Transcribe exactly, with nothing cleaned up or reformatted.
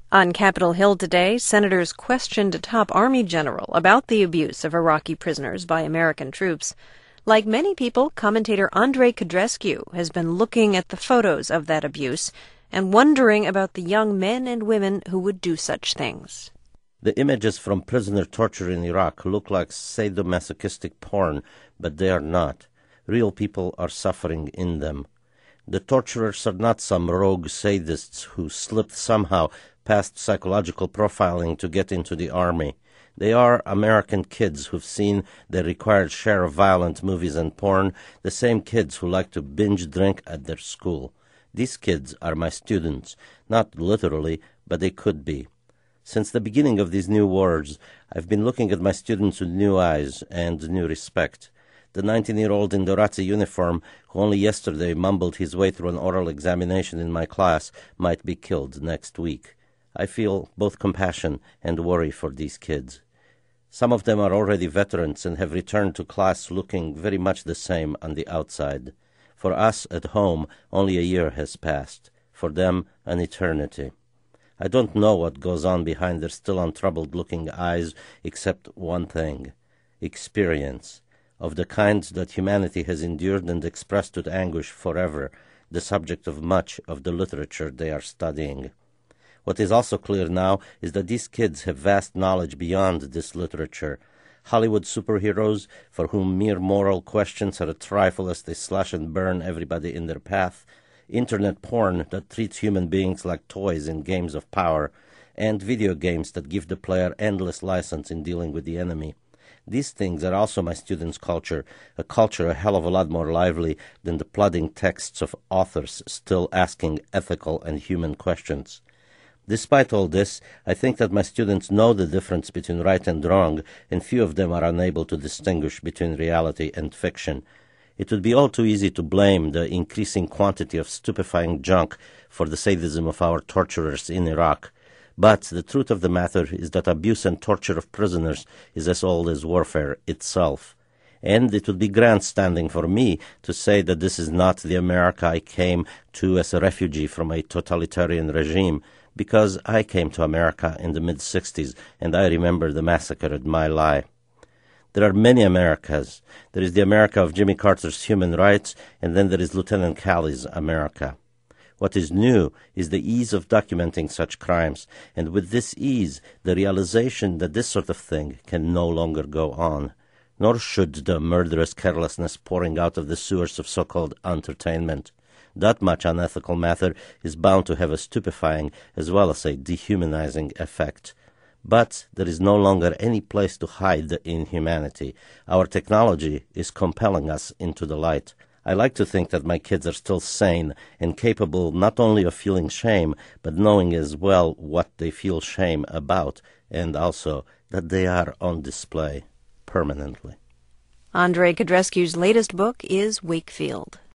On Capitol Hill today, senators questioned a top Army general about the abuse of Iraqi prisoners by American troops. Like many people, commentator Andrei Codrescu has been looking at the photos of that abuse and wondering about the young men and women who would do such things. The images from prisoner torture in Iraq look like sadomasochistic porn, but they are not. Real people are suffering in them. The torturers are not some rogue sadists who slipped somehow past psychological profiling to get into the Army. They are American kids who've seen their required share of violent movies and porn, the same kids who like to binge drink at their school. These kids are my students, not literally, but they could be. Since the beginning of these new wars, I've been looking at my students with new eyes and new respect. The nineteen-year-old in the Razzi uniform, who only yesterday mumbled his way through an oral examination in my class, might be killed next week. I feel both compassion and worry for these kids. Some of them are already veterans and have returned to class looking very much the same on the outside. For us at home, only a year has passed. For them, an eternity. I don't know what goes on behind their still untroubled-looking eyes, except one thing: experience, of the kind that humanity has endured and expressed with anguish forever, the subject of much of the literature they are studying. What is also clear now is that these kids have vast knowledge beyond this literature. Hollywood superheroes, for whom mere moral questions are a trifle as they slash and burn everybody in their path, internet porn that treats human beings like toys in games of power, and video games that give the player endless license in dealing with the enemy. These things are also my students' culture, a culture a hell of a lot more lively than the plodding texts of authors still asking ethical and human questions. Despite all this, I think that my students know the difference between right and wrong, and few of them are unable to distinguish between reality and fiction. It would be all too easy to blame the increasing quantity of stupefying junk for the sadism of our torturers in Iraq. But the truth of the matter is that abuse and torture of prisoners is as old as warfare itself. And it would be grandstanding for me to say that this is not the America I came to as a refugee from a totalitarian regime, because I came to America in the mid-sixties, and I remember the massacre at My Lai. There are many Americas. There is the America of Jimmy Carter's human rights, and then there is Lieutenant Calley's America. What is new is the ease of documenting such crimes, and with this ease, the realization that this sort of thing can no longer go on. Nor should the murderous carelessness pouring out of the sewers of so-called entertainment. That much unethical matter is bound to have a stupefying as well as a dehumanizing effect. But there is no longer any place to hide the inhumanity. Our technology is compelling us into the light. I like to think that my kids are still sane and capable not only of feeling shame, but knowing as well what they feel shame about, and also that they are on display permanently. Andrei Codrescu's latest book is Wakefield.